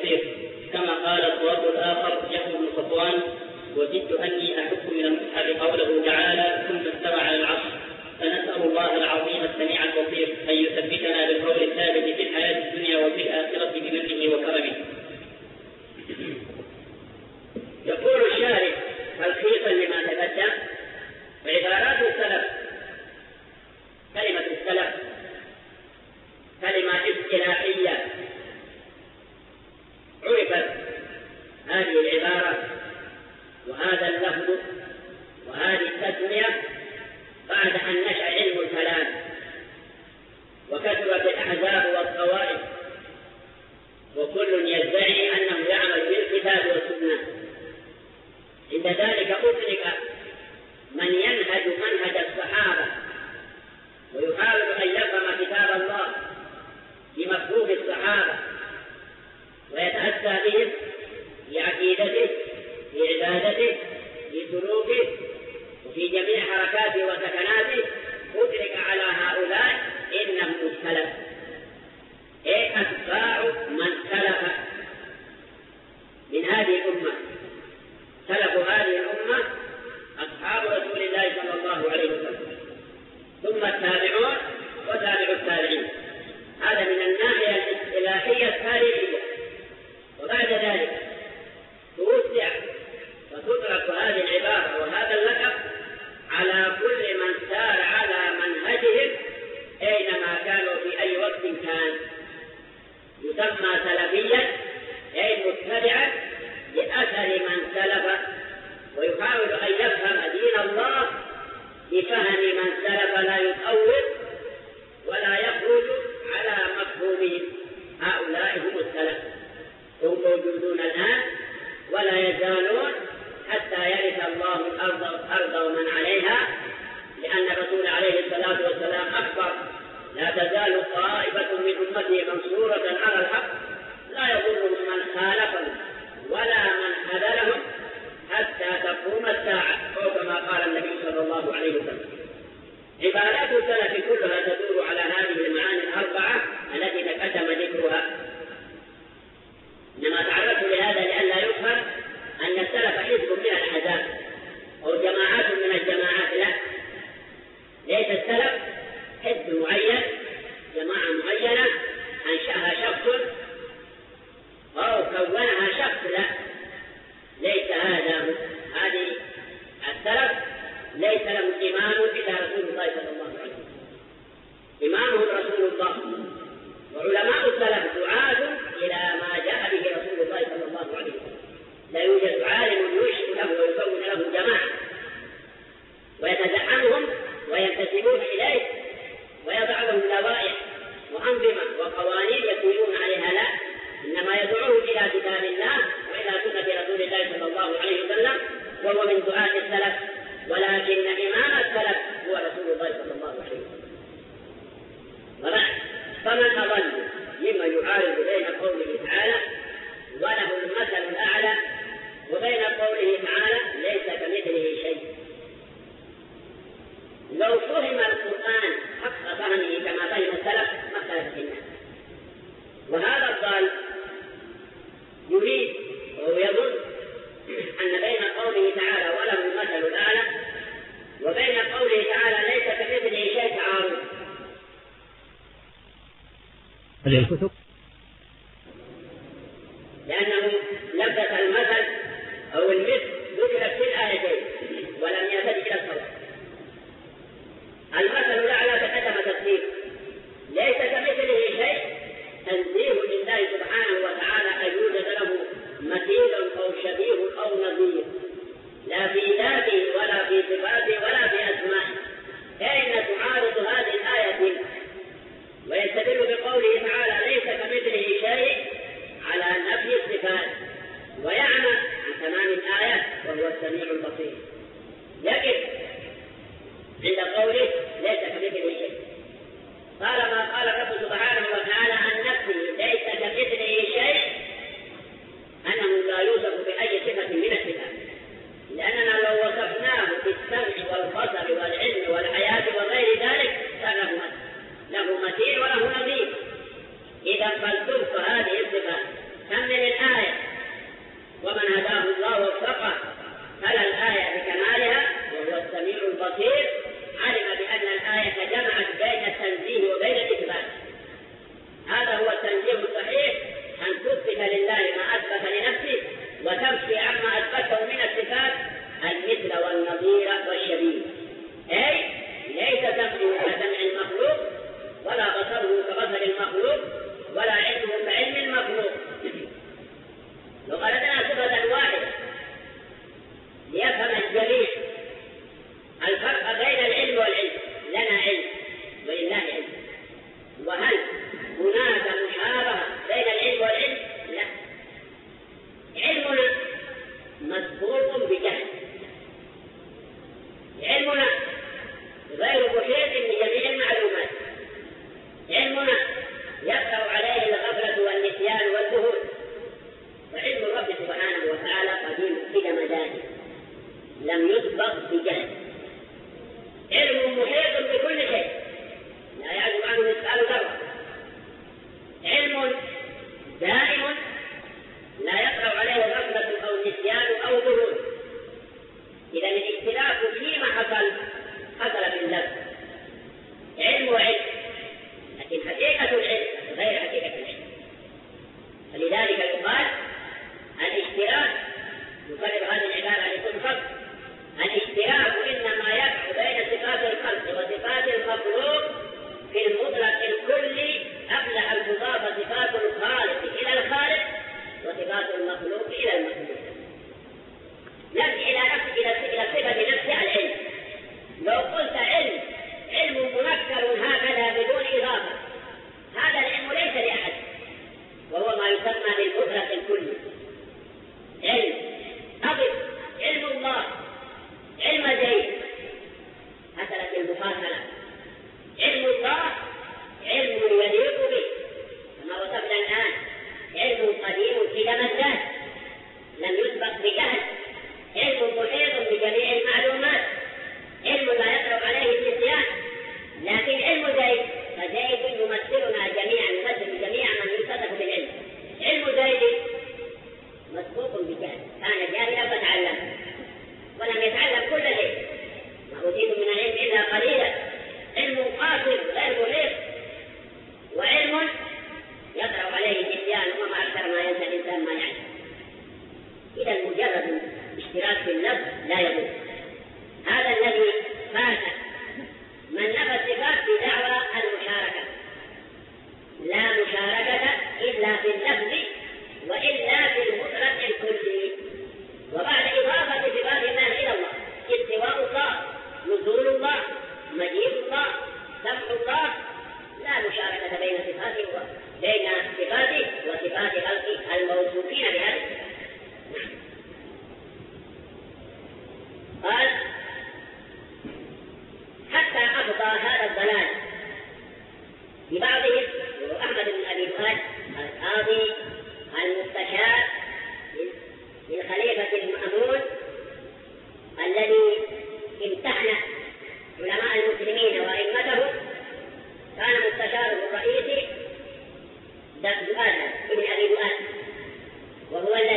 بصير، كما قال الضرب الآخر جهم بن صفوان: وجدت أني أحب من المصحف قوله تعالى: ثم استوى على العرش. فنسأل الله العظيم السميع البصير أن يثبتنا بالقول الثابت في الحياة الدنيا وفي الآخرة بمنه وكرمه. يقول الشارح تلخيصا لما تقدم: عبارات السلف، كلمة السلف كلمة اصطلاحية عرفت هذه العبارة وهذا اللفظ وهذه التسمية بعد أن نشأ علم الكلام وكثرت الأحزاب والطوائف، وكل يدعي أنه يعمل بالكتاب والسنة. عند ذلك أطلق من ينهج منهج الصحابة ويحاول أن يفهم كتاب الله بمفهوم الصحابة ويتأسى بهم في عقيدته، في عبادته، في سلوكه، وفي جميع حركاته وسكناته. أطلق على هؤلاء إنهم السلف، أتباع من سلف من هذه الأمة. سلف هذه الأمة أصحاب رسول الله صلى الله عليه وسلم، ثم التابعون وتابع التابعين. هذا من الناحية الاصطلاحية التاريخية. وبعد ذلك توسع وتطلق هذه العبارة وهذا اللقب على كل من سار على منهجهم أينما كانوا في أي وقت كان، يسمى سلفيا أي متبعا لأثر من سلف، ويحاول أن يفهم دين الله بفهم من سلف، لا يتأول ولا يخرج على مفهومهم. هؤلاء هم السلف، هم موجودون الآن ولا يزالون حتى يرث الله الأرض ومن عليها، لأن الرسول عليه الصلاة والسلام أخبر: لا تزال طائفة من أمتي منصورة على الحق لا يضرهم من خالفهم ولا من خذلهم حتى تقوم الساعة، أو كما قال النبي صلى الله عليه وسلم. عبارات السلف كلها تدور على هذه المعاني الأربعة التي تقدم ذكرها. إنما تعرضت لهذا لئلا يفهم أن السلف حزب من الأحزاب أو جماعات من الجماعات، لا، ليس السلف حزب معين، جماعة معينة أنشأها شخص أو كونها شخص، لا، ليس هذا. هذه السلف ليس له إمام إلا رسول الله صلى الله عليه وسلم، إمامهم رسول الله. وعلماء السلف دعاة إلى ما جاء به رسول الله صلى الله عليه وسلم. لا يوجد عالم يشهد له ويكون له جماعة ويتزعمهم وينتسبون إليه ويضع لهم لوائح وأنظمة وقوانين يسيرون عليها، لا، إنما يدعوهم إلى كتاب الله وإلى سنة رسول الله صلى الله عليه وسلم، وهو من دعاة السلف. ولكن إمام السلف هو رسول الله صلى الله عليه وسلم. وبعد، فمن أضل ممن يعارض بين قوله تعالى وله المثل الأعلى وبين قوله تعالى ليس كمثله شيء. لو فهم القرآن حق فهمه كما فهم السلف ما اختلف في الناس. وهذا الضال يريد ويظن أن بين قوله تعالى وله المثل الأعلى وبين قوله تعالى ليس كمثله شيء تعارض. هذه الكتب لأنه لبس المثل أو المثل ذكرت في الآيتين ولم يهتد إلى الصواب. المثل الأعلى تقدم تفسير ليس كمثله شيء، تنزيه لله سبحانه وتعالى أن يوجد له مثيل أو شبيه أو نظير، لا في ذاته ولا في صفاته ولا في أسمائه. أين تعارض هذه الآية؟ ويستدل بقوله تعالى ليس كمثله شيء على نفي الصفات، ويعمى عن تمام الآية وهو السميع البصير. يقف عند قوله ليس كمثله شيء. قال ما قال الرب سبحانه وتعالى عن نفسه ليس كمثله شيء، أنه لا يوصف بأي صفة من الصفات، لأننا لو وصفناه بالسمع والبصر والعلم والحياة وغير ذلك كان له مثيل وله نظير. إذا فلتبق هذه الصفات كم من بين صفاته وصفات خلقه الموصوفين بهذا. قال حتى أفضى هذا الضلال ببعضهم، أحمد بن أبي دؤاد القاضي المستشار للخليفة المأمون الذي امتحن علماء المسلمين وأئمتهم، كان مستشاره الرئيسي دؤاد ابن أبي دؤاد، وهو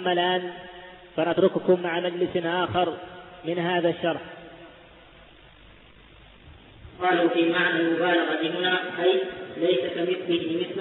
أما الآن فنترككم مع مجلس آخر من هذا الشرح. قالوا في معنى المبالغة هنا أي ليس كمثله مثل